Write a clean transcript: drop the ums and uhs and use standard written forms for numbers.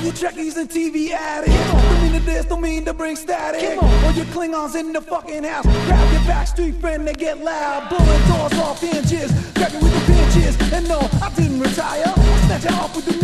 you Trekkies and TV addicts, don't mean to diss, don't mean to bring static. All you Klingons in the fucking house, grab your backstreet friend, they get loud, blowing doors off inches, cracking with the pinches. And no, I didn't retire, I snatch it off with the